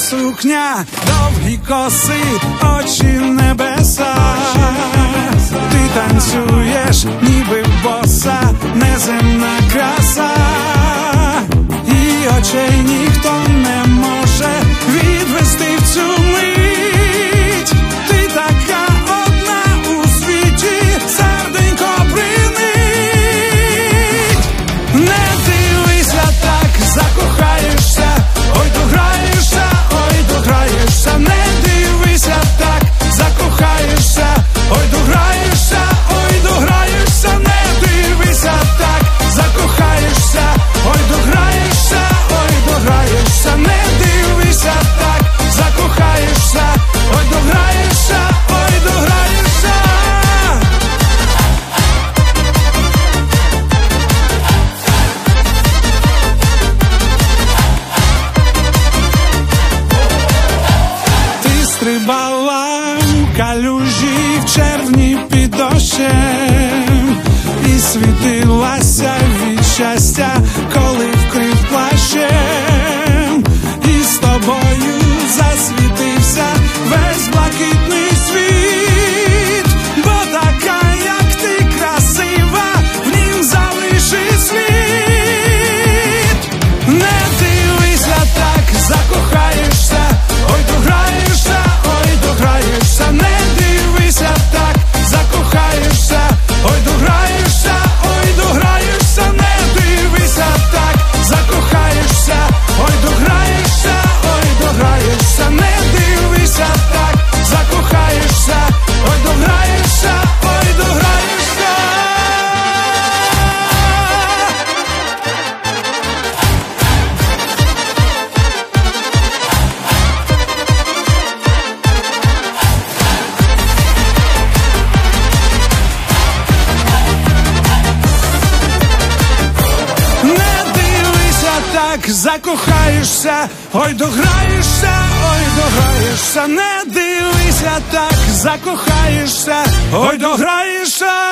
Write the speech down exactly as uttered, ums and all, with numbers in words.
сукня, довгі коси, очі небеса. Ти танцюєш, ніби боса, неземна краса. І очей ніхто не може відвести в цю мить. Ти така одна у світі, серденько принить. Не дивися так, закохаєшся, ой дограєшся, ой дограєшся. Не дивися так, закохаєшся, ой дограєшся, ой дограєшся. Не дивися так, закохаєшся, ой дограєшся, ой дограєшся. Не дивися так, закохаєшся, ой дограєшся, ой дограєшся. Ти стрибала у калюжі в червні під дощем і світилася від щастя, коли вкрив плащем. І з тобою засвітився весь блакитний світ. Бо така, як ти, красива, в нім залиши слід. Не дивися так, закохаєшся, ой дограєшся, ой дограєшся. Не дивися так, закохаєшся, ой дограєшся, ой дограєшся. Не дивися так, закохаєшся, ой дограєшся, ой дограєшся. Не дивися так, закохаєшся, ой дограєшся, ой дограєшся. Не дивися так, закохаєшся, ой дограєшся, ой дограєшся. Не дивися так, закохаєшся, ой дограєшся.